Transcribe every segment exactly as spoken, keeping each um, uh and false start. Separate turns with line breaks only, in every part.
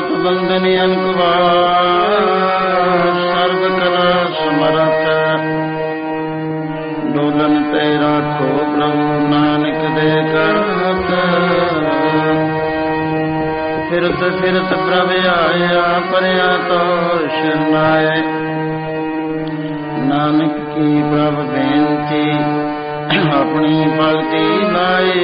बंदन अनकुवार सर्व कला समरथ डोलन ते राखो प्रभु नानक दे करत फिरत फिरत प्रभ आया परया तो शरनाए नानक की प्रभ बेनती अपनी भगति लाए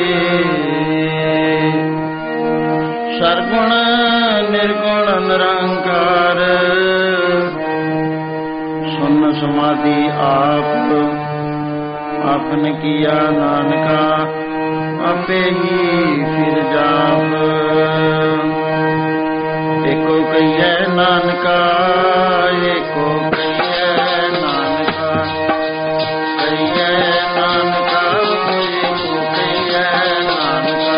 सरगुण निर्गुण निरंकार सुन समाधि आप आपने किया नानका आपे ही फिर जाप एको कहिए नानका एको कहिए नानका कहिए नानका एको कहिए नानका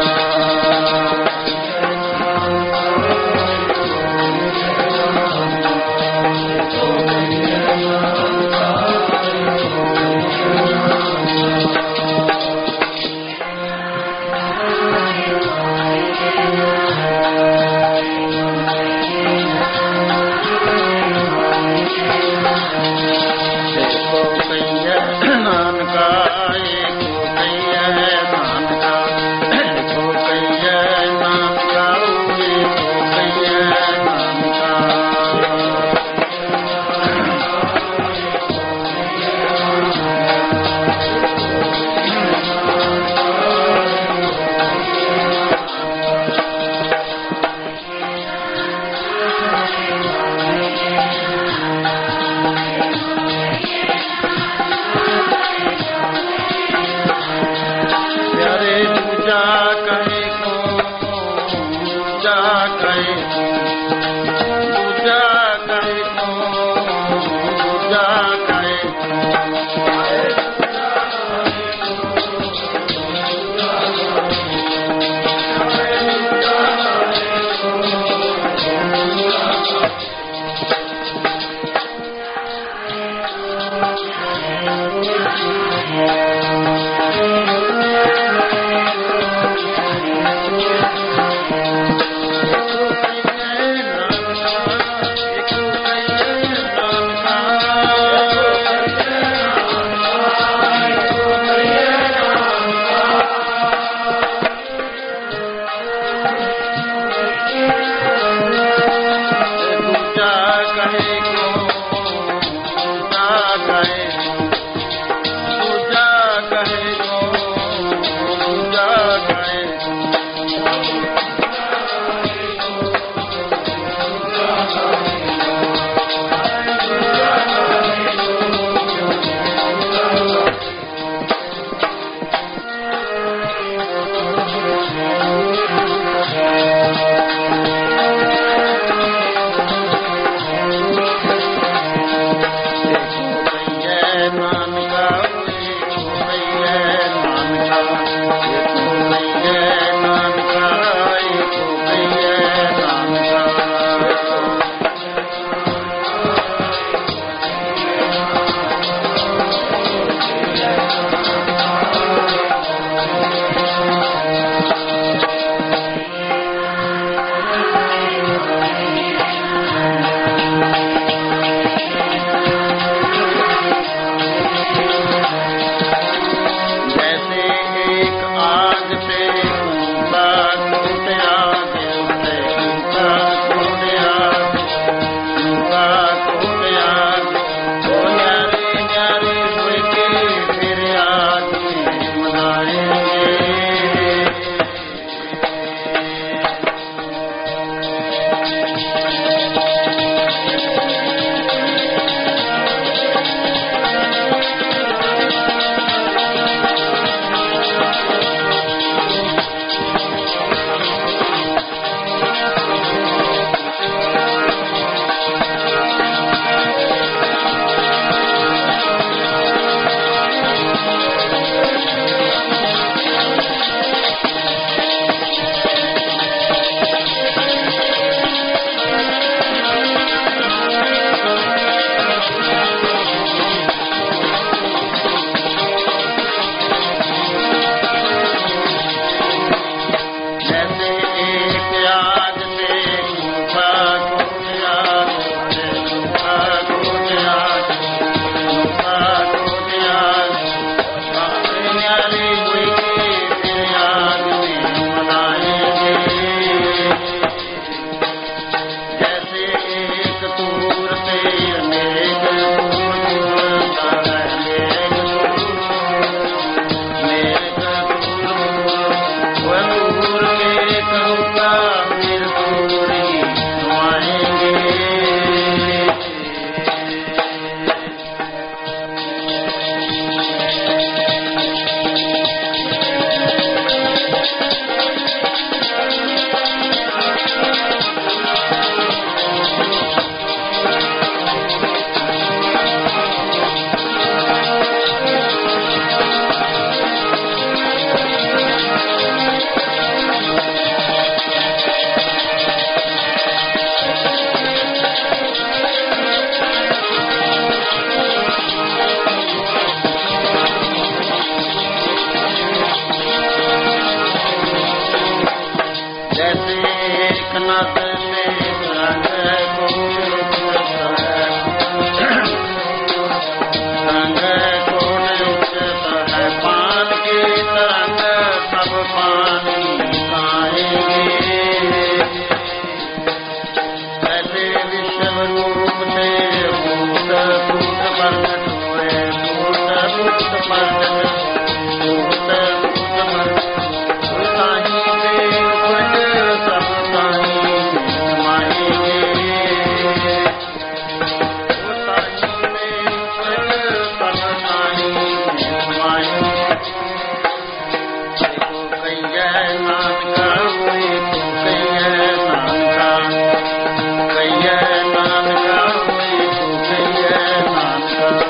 जैसे एक नद से रंग को रंग को उठता है पान की तरंग सब पानी खाएंगे। ऐसे विश्व रूप से भूत भूत प्रकट हुए भूत भूत प्रकट भूत भूत प्रकट साई से उपज सब साई माएंगे। साई में उपज सब साई माएंगे। देखो कैया नानका हुए तो कैया नानका कैया नानका हुए तो कैया नानका।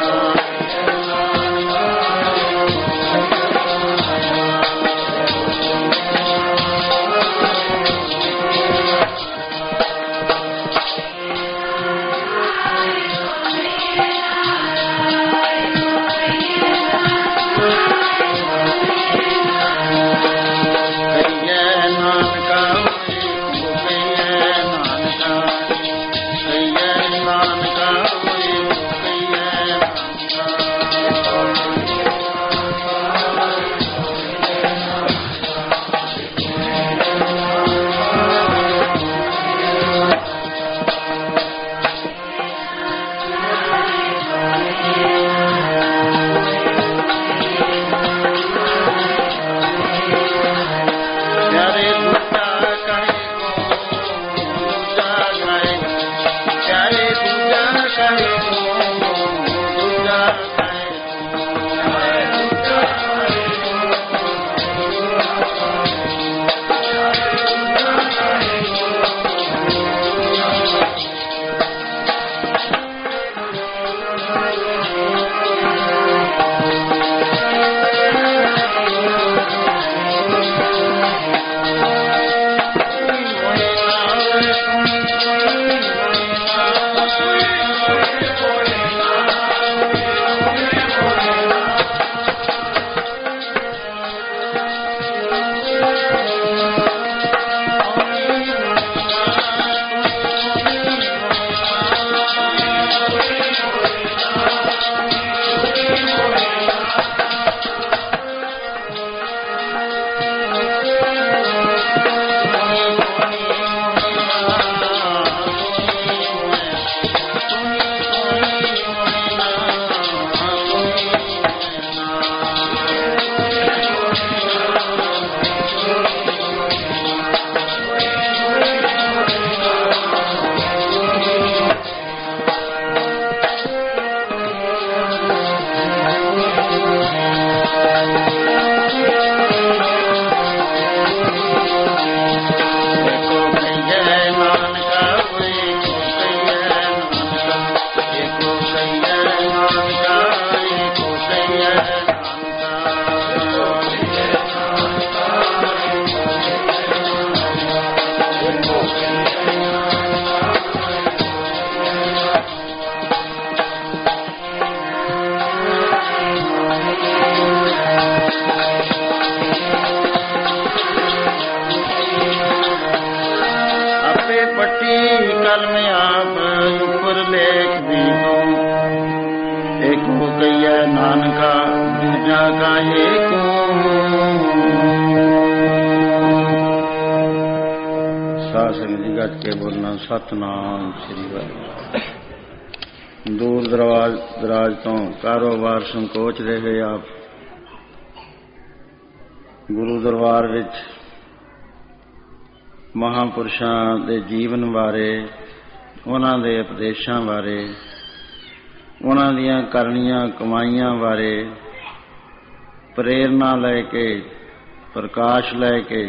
कल में आप ऊपर लेख दी दो एक हो कैया नानका दूजा का एक साध संगत जी गट के बोलना सतनाम श्री वाहिगुरू। दूर दराज दराज तो कारोबार संकोच रहे आप गुरु दरबार विच महापुरुषां दे जीवन बारे उन्हां दे उपदेशां बारे उन्हां दीयां करनियां कमाईयां बारे प्रेरणा लैके प्रकाश लैके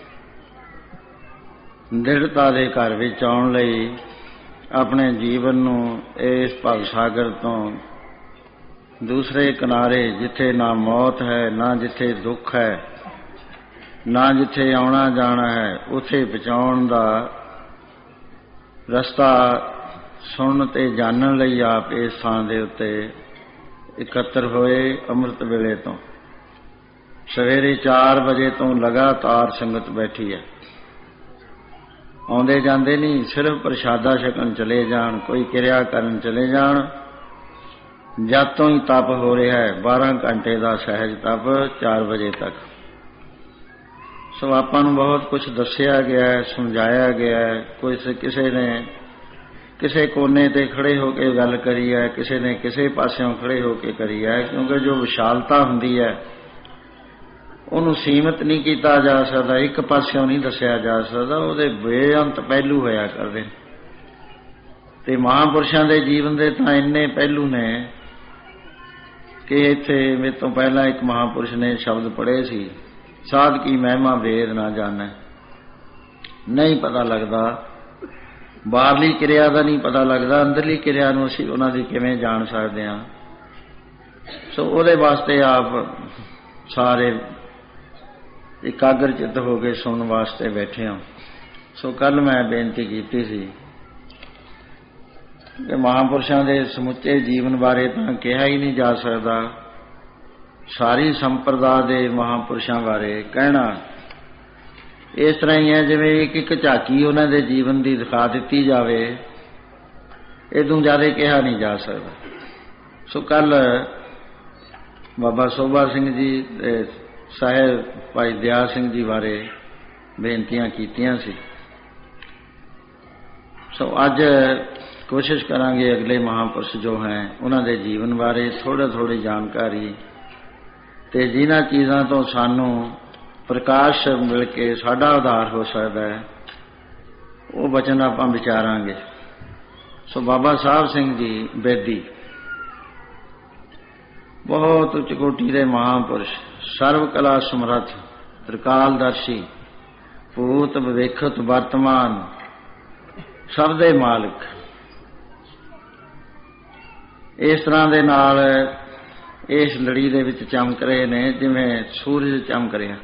दृढ़ता दे घर विच आउण लई अपने जीवन नूं इस भव सागर तो दूसरे किनारे जिथे ना मौत है ना जिथे दुख है ना जिथे आउणा जाना है उथे पहुंचाउण दा रस्ता सुन ते जानन लई आप इस थां दे उत्ते इकत्तर होए। अमृत वेले तो सवेरे चार बजे तो लगातार संगत बैठी है। ਆਉਂਦੇ ਜਾਂਦੇ ਨਹੀਂ, ਸਿਰਫ ਪ੍ਰਸ਼ਾਦਾ ਛਕਣ ਚਲੇ ਜਾਣ, ਕੋਈ ਕਿਰਿਆ ਕਰਨ ਚਲੇ ਜਾਣ। ਜਦ ਤੋਂ ਹੀ ਤਪ ਹੋ ਰਿਹਾ ਹੈ, ਬਾਰਾਂ ਘੰਟੇ ਦਾ ਸਹਿਜ ਤਪ, ਚਾਰ ਵਜੇ ਤੱਕ। ਸੋ ਆਪਾਂ ਨੂੰ ਬਹੁਤ ਕੁਝ ਦੱਸਿਆ ਗਿਆ ਹੈ, ਸਮਝਾਇਆ ਗਿਆ ਹੈ। ਕੋਈ ਕਿਸੇ ਨੇ ਕਿਸੇ ਕੋਨੇ ਤੇ ਖੜੇ ਹੋ ਕੇ ਗੱਲ ਕਰੀ ਹੈ, ਕਿਸੇ ਨੇ ਕਿਸੇ ਪਾਸਿਓਂ ਖੜੇ ਹੋ ਕੇ ਕਰੀ ਹੈ, ਕਿਉਂਕਿ ਜੋ ਵਿਸ਼ਾਲਤਾ ਹੁੰਦੀ ਹੈ ਉਹਨੂੰ ਸੀਮਤ ਨਹੀਂ ਕੀਤਾ ਜਾ ਸਕਦਾ, ਇੱਕ ਪਾਸਿਓਂ ਨਹੀਂ ਦੱਸਿਆ ਜਾ ਸਕਦਾ, ਉਹਦੇ ਬੇਅੰਤ ਪਹਿਲੂ ਹੋਇਆ ਕਰਦੇ। ਤੇ ਮਹਾਂਪੁਰਸ਼ਾਂ ਦੇ ਜੀਵਨ ਦੇ ਤਾਂ ਇੰਨੇ ਪਹਿਲੂ ਨੇ ਕਿ ਇੱਥੇ ਮੇਰੇ ਤੋਂ ਪਹਿਲਾਂ ਇੱਕ ਮਹਾਂਪੁਰਸ਼ ਨੇ ਸ਼ਬਦ ਪੜ੍ਹੇ ਸੀ, ਸਾਧ ਕੀ ਮਹਿਮਾ ਵੇਦ ਨਾ ਜਾਣੈ। ਨਹੀਂ ਪਤਾ ਲੱਗਦਾ, ਬਾਹਰਲੀ ਕਿਰਿਆ ਦਾ ਨਹੀਂ ਪਤਾ ਲੱਗਦਾ, ਅੰਦਰਲੀ ਕਿਰਿਆ ਨੂੰ ਅਸੀਂ ਉਹਨਾਂ ਦੀ ਕਿਵੇਂ ਜਾਣ ਸਕਦੇ ਹਾਂ। ਸੋ ਉਹਦੇ ਵਾਸਤੇ ਆਪ ਸਾਰੇ ਇਕਾਗਰ ਚਿੱਤ ਹੋ ਕੇ ਸੁਣਨ ਵਾਸਤੇ ਬੈਠੇ ਹਾਂ। ਸੋ ਕੱਲ ਮੈਂ ਬੇਨਤੀ ਕੀਤੀ ਸੀ ਕਿ ਮਹਾਂਪੁਰਸ਼ਾਂ ਦੇ ਸਮੁੱਚੇ ਜੀਵਨ ਬਾਰੇ ਤਾਂ ਕਿਹਾ ਹੀ ਨਹੀਂ ਜਾ ਸਕਦਾ, ਸਾਰੀ ਸੰਪਰਦਾ ਦੇ ਮਹਾਂਪੁਰਸ਼ਾਂ ਬਾਰੇ ਕਹਿਣਾ ਇਸ ਤਰ੍ਹਾਂ ਹੀ ਹੈ ਜਿਵੇਂ ਇੱਕ ਇੱਕ ਝਾਕੀ ਉਹਨਾਂ ਦੇ ਜੀਵਨ ਦੀ ਦਿਖਾ ਦਿੱਤੀ ਜਾਵੇ, ਇਹਦੋਂ ਜ਼ਿਆਦਾ ਕਿਹਾ ਨਹੀਂ ਜਾ ਸਕਦਾ। ਸੋ ਕੱਲ ਬਾਬਾ ਸੋਭਾ ਸਿੰਘ ਜੀ ਤੇ ਸਾਹਿਬ ਭਾਈ ਦਿਆਲ ਸਿੰਘ ਜੀ ਬਾਰੇ ਬੇਨਤੀਆਂ ਕੀਤੀਆਂ ਸੀ। ਸੋ ਅੱਜ ਕੋਸ਼ਿਸ਼ ਕਰਾਂਗੇ ਅਗਲੇ ਮਹਾਂਪੁਰਸ਼ ਜੋ ਹੈ ਉਹਨਾਂ ਦੇ ਜੀਵਨ ਬਾਰੇ ਥੋੜ੍ਹਾ ਥੋੜ੍ਹੀ ਜਾਣਕਾਰੀ, ਤੇ ਜਿਨ੍ਹਾਂ ਚੀਜ਼ਾਂ ਤੋਂ ਸਾਨੂੰ ਪ੍ਰਕਾਸ਼ ਮਿਲ ਕੇ ਸਾਡਾ ਉਧਾਰ ਹੋ ਸਕਦਾ ਹੈ ਉਹ ਬਚਨ ਆਪਾਂ ਵਿਚਾਰਾਂਗੇ। ਸੋ ਬਾਬਾ ਸਾਹਿਬ ਸਿੰਘ ਜੀ ਬੇਦੀ ਬਹੁਤ ਉੱਚ ਕੋਟੀ ਦੇ ਮਹਾਂਪੁਰਸ਼, ਸਰਵ ਕਲਾ ਸਮਰੱਥ, ਤ੍ਰਿਕਾਲਦਰਸ਼ੀ, ਭੂਤ ਭਵਿੱਖਤ ਵਰਤਮਾਨ, ਸਭ ਦੇ ਮਾਲਕ। ਇਸ ਤਰ੍ਹਾਂ ਦੇ ਨਾਲ ਇਸ ਲੜੀ ਦੇ ਵਿੱਚ ਚਮਕ ਰਹੇ ਨੇ ਜਿਵੇਂ ਸੂਰਜ ਚਮਕ ਰਿਹਾ।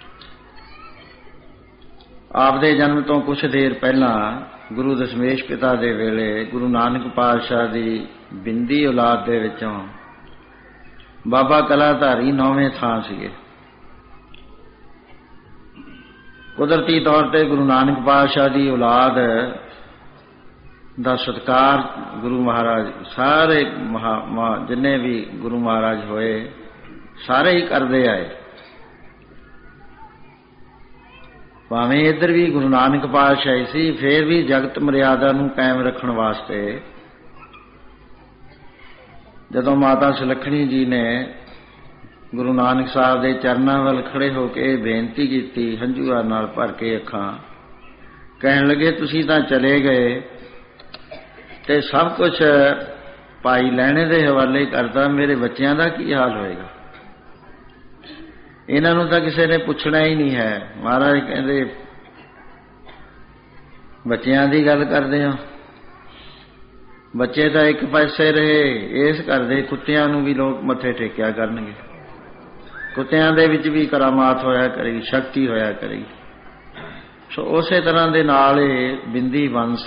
ਆਪਦੇ ਜਨਮ ਤੋਂ ਕੁਛ ਦੇਰ ਪਹਿਲਾਂ ਗੁਰੂ ਦਸ਼ਮੇਸ਼ ਪਿਤਾ ਦੇ ਵੇਲੇ ਗੁਰੂ ਨਾਨਕ ਪਾਤਸ਼ਾਹ ਦੀ ਬਿੰਦੀ ਔਲਾਦ ਦੇ ਵਿੱਚੋਂ ਬਾਬਾ ਕਲਾਧਾਰੀ ਨੌਵੇਂ ਥਾਂ ਸੀਗੇ। ਕੁਦਰਤੀ ਤੌਰ ਤੇ ਗੁਰੂ ਨਾਨਕ ਪਾਤਸ਼ਾਹ ਦੀ ਔਲਾਦ ਦਾ ਸਤਿਕਾਰ ਗੁਰੂ ਮਹਾਰਾਜ ਸਾਰੇ ਮਹਾ ਜਿੰਨੇ ਵੀ ਗੁਰੂ ਮਹਾਰਾਜ ਹੋਏ ਸਾਰੇ ਹੀ ਕਰਦੇ ਆਏ। ਭਾਵੇਂ ਇੱਧਰ ਵੀ ਗੁਰੂ ਨਾਨਕ ਪਾਤਸ਼ਾਹੀ ਸੀ, ਫੇਰ ਵੀ ਜਗਤ ਮਰਿਆਦਾ ਨੂੰ ਕਾਇਮ ਰੱਖਣ ਵਾਸਤੇ ਜਦੋਂ ਮਾਤਾ ਸੁਲੱਖਣੀ ਜੀ ਨੇ ਗੁਰੂ ਨਾਨਕ ਸਾਹਿਬ ਦੇ ਚਰਨਾਂ ਵੱਲ ਖੜੇ ਹੋ ਕੇ ਬੇਨਤੀ ਕੀਤੀ, ਹੰਝੂਆਂ ਨਾਲ ਭਰ ਕੇ ਅੱਖਾਂ, ਕਹਿਣ ਲੱਗੇ ਤੁਸੀਂ ਤਾਂ ਚਲੇ ਗਏ ਤੇ ਸਭ ਕੁਝ ਭਾਈ ਲੈਣੇ ਦੇ ਹਵਾਲੇ ਕਰਦਾ, ਮੇਰੇ ਬੱਚਿਆਂ ਦਾ ਕੀ ਹਾਲ ਹੋਏਗਾ? ਇਹਨਾਂ ਨੂੰ ਤਾਂ ਕਿਸੇ ਨੇ ਪੁੱਛਣਾ ਹੀ ਨਹੀਂ ਹੈ। ਮਹਾਰਾਜ ਕਹਿੰਦੇ ਬੱਚਿਆਂ ਦੀ ਗੱਲ ਕਰਦੇ ਹੋ, ਬੱਚੇ ਤਾਂ ਇੱਕ ਪਾਸੇ ਰਹੇ, ਇਸ ਘਰ ਦੇ ਕੁੱਤਿਆਂ ਨੂੰ ਵੀ ਲੋਕ ਮੱਥੇ ਟੇਕਿਆ ਕਰਨਗੇ, ਕੁੱਤਿਆਂ ਦੇ ਵਿੱਚ ਵੀ ਕਰਾਮਾਤ ਹੋਇਆ ਕਰੇਗੀ, ਸ਼ਕਤੀ ਹੋਇਆ ਕਰੇਗੀ। ਸੋ ਉਸੇ ਤਰ੍ਹਾਂ ਦੇ ਨਾਲ ਇਹ ਬਿੰਦੀ ਵੰਸ਼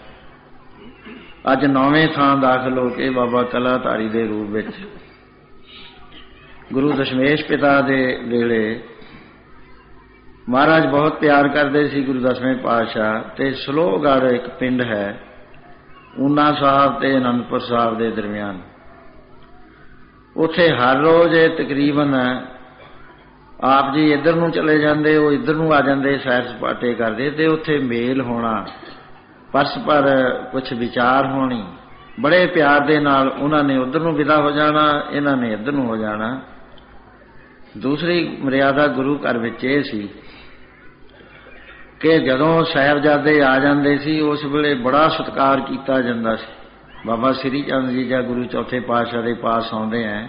ਅੱਜ ਨੌਵੇਂ ਥਾਂ ਦਾਖਲ ਹੋ ਕੇ ਬਾਬਾ ਕਲਾਧਾਰੀ ਦੇ ਰੂਪ ਵਿੱਚ ਗੁਰੂ ਦਸ਼ਮੇਸ਼ ਪਿਤਾ ਦੇ ਵੇਲੇ ਮਹਾਰਾਜ ਬਹੁਤ ਪਿਆਰ ਕਰਦੇ ਸੀ ਗੁਰੂ ਦਸਵੇਂ ਪਾਤਸ਼ਾਹ। ਤੇ ਸਲੋਹਗੜ੍ਹ ਇੱਕ ਪਿੰਡ ਹੈ ਊਨਾ ਸਾਹਿਬ ਤੇ ਅਨੰਦਪੁਰ ਸਾਹਿਬ ਦੇ ਦਰਮਿਆਨ, ਉੱਥੇ ਹਰ ਰੋਜ਼ ਤਕਰੀਬਨ ਆਪ ਜੀ ਇੱਧਰ ਨੂੰ ਚਲੇ ਜਾਂਦੇ, ਉਹ ਇੱਧਰ ਨੂੰ ਆ ਜਾਂਦੇ, ਸੈਰ ਸਪਾਟੇ ਕਰਦੇ, ਤੇ ਉੱਥੇ ਮੇਲ ਹੋਣਾ, ਪਰਸਪਰ ਕੁਛ ਵਿਚਾਰ ਹੋਣੀ, ਬੜੇ ਪਿਆਰ ਦੇ ਨਾਲ ਉਹਨਾਂ ਨੇ ਉੱਧਰ ਨੂੰ ਵਿਦਾ ਹੋ ਜਾਣਾ, ਇਹਨਾਂ ਨੇ ਇੱਧਰ ਨੂੰ ਹੋ ਜਾਣਾ। ਦੂਸਰੀ ਮਰਿਆਦਾ ਗੁਰੂ ਘਰ ਵਿੱਚ ਇਹ ਸੀ ਕਿ ਜਦੋਂ ਸਾਹਿਬਜ਼ਾਦੇ ਆ ਜਾਂਦੇ ਸੀ ਉਸ ਵੇਲੇ ਬੜਾ ਸਤਿਕਾਰ ਕੀਤਾ ਜਾਂਦਾ ਸੀ। ਬਾਬਾ ਸ੍ਰੀ ਚੰਦ ਜੀ ਜਾਂ ਗੁਰੂ ਚੌਥੇ ਪਾਤਸ਼ਾਹ ਦੇ ਪਾਸ ਆਉਂਦੇ ਹੈ,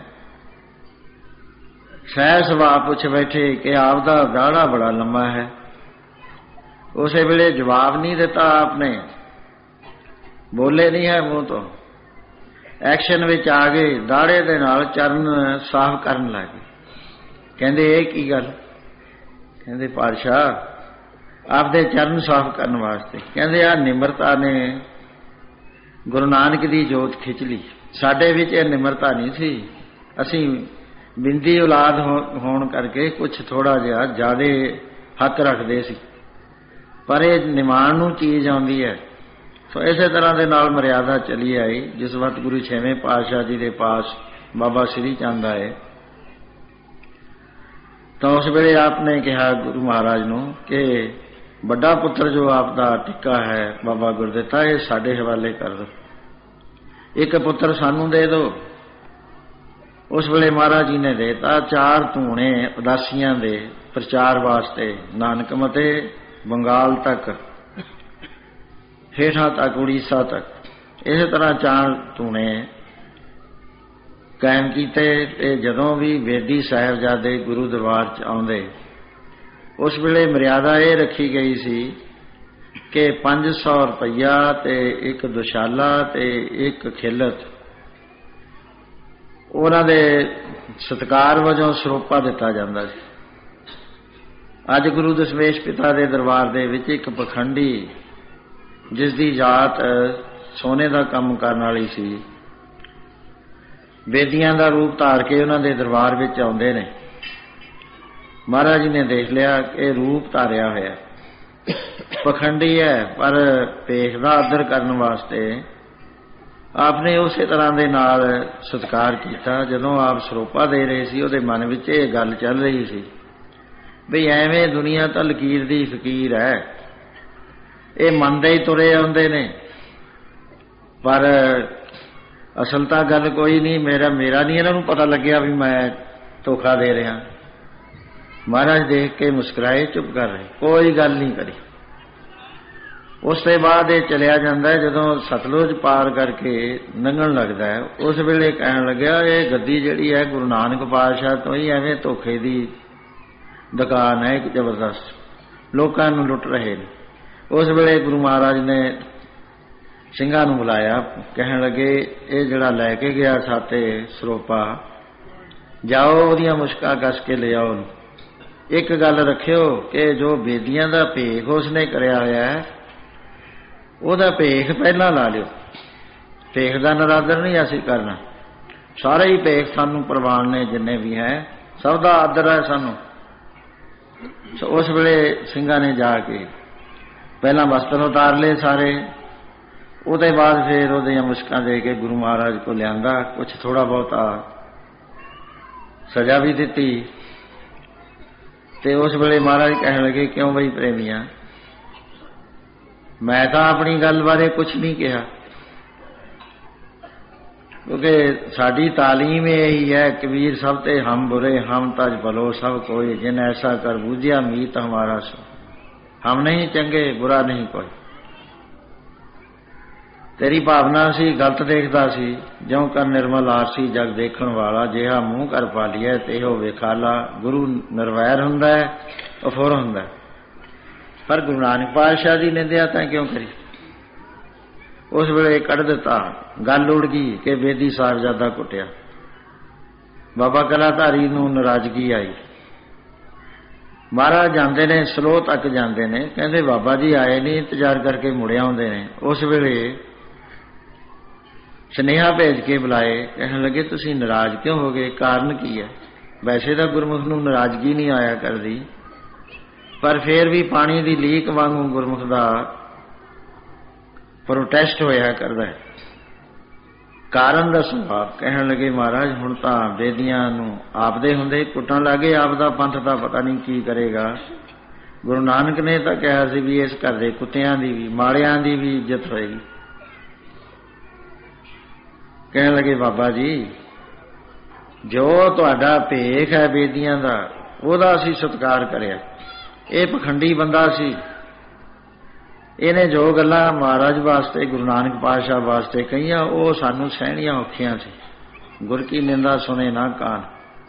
ਸਹਿ ਸੁਭਾਅ ਪੁੱਛ ਬੈਠੇ ਕਿ ਆਪ ਦਾ ਦਾੜਾ ਬੜਾ ਲੰਮਾ ਹੈ। ਉਸੇ ਵੇਲੇ ਜਵਾਬ ਨਹੀਂ ਦਿੱਤਾ, ਆਪਨੇ ਬੋਲੇ ਨਹੀਂ ਹੈ ਮੂੰਹ ਤੋਂ, ਐਕਸ਼ਨ ਵਿੱਚ ਆ ਗਏ, ਦਾੜੇ ਦੇ ਨਾਲ ਚਰਨ ਸਾਫ਼ ਕਰਨ ਲੱਗੇ। ਕਹਿੰਦੇ ਇਹ ਕੀ ਗੱਲ? ਕਹਿੰਦੇ ਪਾਤਸ਼ਾਹ ਆਪਦੇ ਚਰਨ ਸਾਫ਼ ਕਰਨ ਵਾਸਤੇ। ਕਹਿੰਦੇ ਆ ਨਿਮਰਤਾ ਨੇ ਗੁਰੂ ਨਾਨਕ ਦੀ ਜੋਤ ਖਿੱਚ ਲਈ, ਸਾਡੇ ਵਿੱਚ ਇਹ ਨਿਮਰਤਾ ਨਹੀਂ ਸੀ। ਅਸੀਂ ਬਿੰਦੀ ਔਲਾਦ ਹੋਣ ਕਰਕੇ ਕੁਛ ਥੋੜਾ ਜਿਹਾ ਜ਼ਿਆਦੇ ਹੱਕ ਰੱਖਦੇ ਸੀ। पर यह निमान नूं चीज़ आउंदी है। सो इसे तरह के नाल मर्यादा चली आई। जिस वक्त गुरु छेवें पातशाह जी के पास बाबा श्री चंद आए तो उस वेले आपने कहा गुरु महाराज नूं कि बड़ा पुत्र जो आपका टिक्का है बाबा गुरदित्ता, ये साडे हवाले कर दो, एक पुत्र सानू दे दो। उस वेले महाराज जी ने देता चार धूणे उदासियां दे प्रचार वास्ते नानक मते बंगाल तक, हेठा तक, उड़ीसा तक। इस तरह चार धूणे कायम कीते। ते जदों भी वेदी साहिबजादे गुरु दरबार च आउंदे उस वेले मर्यादा ये रखी गई सी कि पांच सौ रुपया ते एक दुशाला ते एक खिलत उन्हां दे सत्कार वजों सरोपा दिता जांदा सी। अज गुरु दशमेश पिता दे दरबार दे विच एक पखंडी जिसदी जात सोने का काम करने वाली सी, बेदियां का रूप धार के उन्होंने दरबार में आउंदे ने। महाराज जी ने देख लिया कि रूप धारिया होया पखंडी है, पर भेख का आदर करने वास्ते आपने उस तरह के नाल सत्कार किया। जदों आप सरोपा दे रहे सी उहदे मन विच इह गल चल रही सी भी एवें दुनिया तो लकीर दी फकीर है, ये मनदे ही तुरे आउंदे ने, पर असल तो गल कोई नहीं, मेरा मेरा नहीं इन्हां नूं पता लग्या भी मैं धोखा दे रहा। महाराज देख के मुस्कुराए, चुप कर रहे, कोई गल नहीं करी। उसके बाद ये चलिया जाता है। जदों सतलुज पार करके लंघण लगता है उस वेले कहण लग्या ये गद्दी जिहड़ी है गुरु नानक पातशाह तो ही एवें धोखे दी दुकान है, एक जबरदस्त लोकां नूं लुट रहे ने। उस वेले गुरु महाराज ने ਸਿੰਘਾਂ ਨੂੰ बुलाया, कहण लगे ये जिहड़ा लैके गया साते सरोपा जाओ ਉਹਦੀਆਂ मुश्कां कस के ले आओ। एक गल रखियो कि जो बेदियां दा भेख उसने कराया होया है ਉਹਦਾ भेख पहला ला लियो। भेख का नरादर नहीं असीं करना, सारे ही भेख सानू प्रवान ने जिन्ने भी है सब का आदर है सानू। उस वेले ਸਿੰਘਾਂ ने जाके पहला वस्त्र उतार ले सारे, उसके बाद फिर वो मुश्कां दे के गुरु महाराज को लिया, कुछ थोड़ा बहुता सजा भी दी। ते उस वेले महाराज कह लगे क्यों बई प्रेमिया, मैं तो अपनी गल बारे कुछ नहीं कहा, क्योंकि साडी तालीम यही है कबीर सब ते हम बुरे हम तज भलो सब कोई, जिन ऐसा कर बूझिया मीत हमारा सो। हम नहीं चंगे बुरा नहीं कोई। तेरी भावना सी गलत देखता सी, ज्यों कर निर्मल आरसी जग देखण वाला, जिहा मूँह कर पा लिया तेहो वेखाला। गुरु निर्वैर हुंदा है, अफुर हुंदा है, पर गुरु नानक पातशाह दी निंदिया तां क्यों करी। उस वेले कढ़ दिता, गल उड़ गई कि बेदी साहिबजादा कुटिया। बाबा कलाधारी नूं नाराजगी आई। महाराज जाते ने सलोह तक जाते ने, कहते बाबा जी आए नहीं, इंतजार करके मुड़े आउंदे ने। उस वेले सुनेहा भेज के बुलाए, कहने लगे तुसीं नाराज क्यों हो गए, कारण की है। वैसे तो गुरमुख नूं नाराजगी नहीं आया करदी, पर फिर भी पानी की लीक वांगू गुरमुख का प्रोटेस्ट होया करदा है। कारण दसो आप। कहने लगे महाराज हुण तां बेदियां नूं आपदे हुंदे कुटण लगे, आपदा पंथ दा पता नहीं की करेगा। गुरु नानक ने तो कहा सी भी इस घर दे कुत्तियां दी भी माड़ियां दी भी इज्जत होएगी। कहने लगे बाबा जी जो तुहाडा भेख है बेदियां दा ओहदा असीं सत्कार करिया, ये पखंडी बंदा सी, इहने जो गल्लां महाराज वास्ते गुरु नानक पातशाह वास्ते कहियां वो सानू सहणियां औखियां सी। गुर की निंदा सुने ना कान।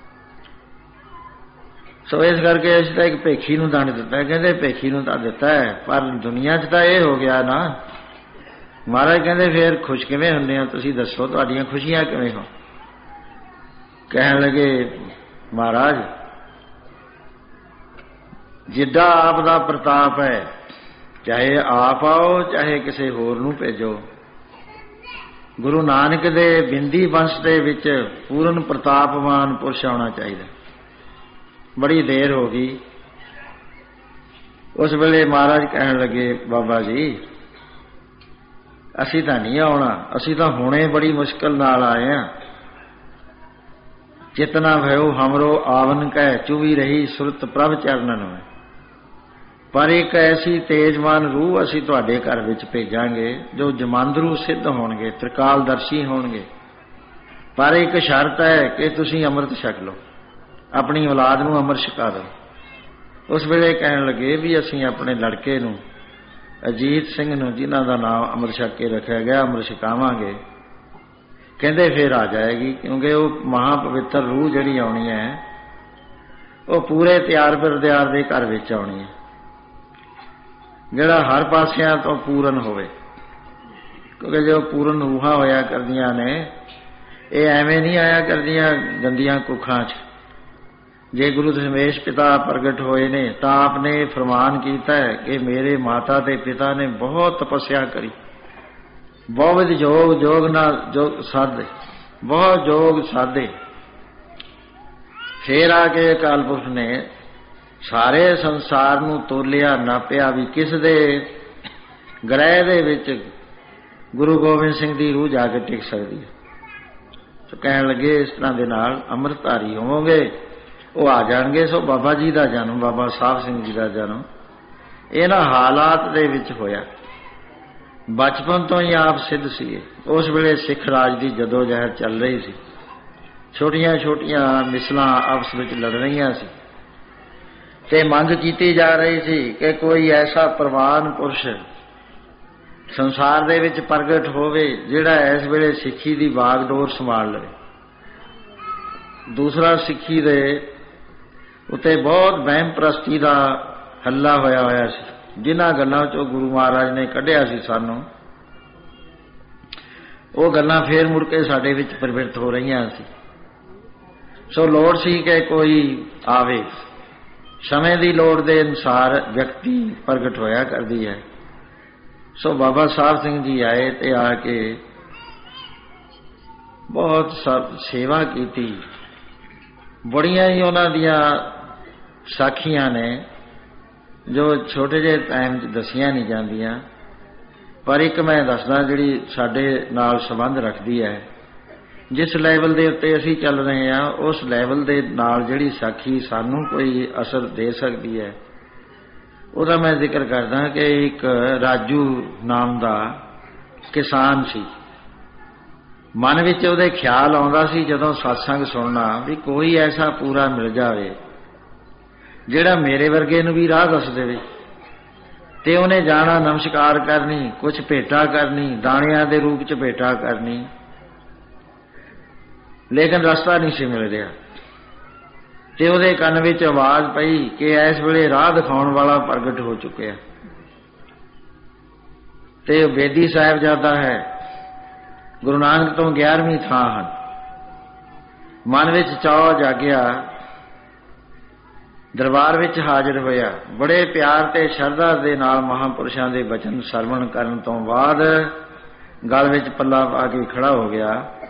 सो इस करके असीं तां एक भेखी नूं दंड दिता है। कहंदे भेखी नूं तां दिता है, पर दुनिया च तां इह हो गया ना। महाराज कहंदे फिर खुश किवें हुंदे हो तुसीं दसो, तुहाडीआं खुशियां किवें हो। कहण लगे महाराज जिद्दा आप दा प्रताप है, चाहे आप आओ चाहे किसी होर नूं भेजो, गुरु नानक दे बिंदी वंश दे विच पूर्ण प्रतापवान पुरुष आउणा चाहिए। बड़ी देर हो गई, उस वेले महाराज कहन लगे, बाबा जी असी तां नहीं आउणा, असी तां हुणे बड़ी मुश्किल नाल आए हैं। चेतना भयो हमरो आवन कै, चुवी रही सुरत प्रभ चरणन में। पर एक ऐसी तेजवान रूह असी तुहाडे घर विच भेजांगे जो जमांदरू सिद्ध होणगे, त्रिकालदर्शी होणगे। पर एक शर्त है कि तुसीं अमृत छक लो, अपनी औलाद नूं अमृत छका दो। उस वेले कहण लगे भी असीं अपने लड़के नूं अजीत सिंह नूं, जिन्हां दा नाम अमृत छक के रखिया गया, अमृत छकावांगे। कहंदे फिर आ जाएगी, क्योंकि वह महापवित्र रूह जिहड़ी आउणी है वह पूरे तैयार बरदियार दे घर विच आउणी है, जिहड़ा हर पासियां तो पूਰਨ होवे। क्योंकि जो पूਰਨ रूहां होया करदियां ने, ये एवें नहीं आया करदियां गंदियां कुखां च। जे गुरु दशमेश पिता प्रगट होए ने तो आपने फरमान किया है कि मेरे माता ते पिता ने बहुत तपस्या करी, बहुत जोग जोग ना जोग साधे, बहुत जोग साधे। फिर आके अकाल पुरख ने सारे संसार नूं तोलिया, नापिया भी किस दे ग्रह दे विच गुरु गोबिंद सिंह दी रूह जाके टिक सकती है। तो कहण लगे इस तरह दे नाल अमृतधारी होवोगे, वो आ जाएंगे। सो बाबा जी का जन्म, बाबा साहब सिंह जी का जन्म इन्हां हालात दे विच होया। बचपन तो ही आप सिद्ध सीगे। उस वेले सिख राज की जदोजहद चल रही सी, छोटियां छोटियां मिसलां आपस में लड़ रही सी ते मंग की जा रही सी कि कोई ऐसा प्रवान पुरुष संसार दे विच प्रगट होवे जिहड़ा इस वेले सिੱਖੀ दी बागडोर संभाल लवे। दूसरा सिੱਖੀ दे उत्ते बहुत वहम प्रस्ती का हल्ला होया होया सी, जिन्हां गल्लां चों गुरु महाराज ने कढ़िया सी सानूं, वो गल्लां फिर मुड़ के साडे विच प्रवृत्त हो रहीआं सी। सो लोड़ सी कि कोई आवे। समय की लोड़ के अनुसार व्यक्ति प्रगट होया करदी है। सो बाबा साहब सिंह जी आए ते आके बहुत सब सेवा की। बड़ियां ही उन्हां दियां साखियां ने जो छोटे जे टाइम च दसियां नहीं जांदियां, पर एक मैं दसदा जिहड़ी साडे नाल संबंध रखदी है। जिस लैवल दे उत्ते असीं चल रहे हैं उस लैवल दे नाल जिहड़ी साखी सानूं कोई असर दे सकदी है, ਉਹਦਾ मैं जिक्र करदा कि एक राजू नाम का किसान सी। मन विच ਉਹਦੇ ख्याल आउंदा सी जदों सत्संग सुनना भी कोई ऐसा पूरा मिल जाए ਜਿਹੜਾ मेरे वर्गे नूं भी राह दस देवे। ते ਉਹਨੇ जाना नमस्कार करनी, कुछ भेटा करनी, दाणियां दे रूप च भेटा करनी, लेकिन रस्ता नहीं सी मिल रहा। ते ਉਹਦੇ ਕੰਨ ਵਿੱਚ आवाज़ पई कि इस वेले राह दिखाउण वाला प्रगट हो चुकिया। ते बेदी साहिबजादा है, गुरु नानक तो ग्यारहवीं थां हन। मन विच चाअ जागिया, दरबार विच हाजिर होया। बड़े प्यार ते शरधा दे नाल महापुरुषां दे वचन सरवण करन तो बाद गल विच पल्ला पा के खड़ा हो गया।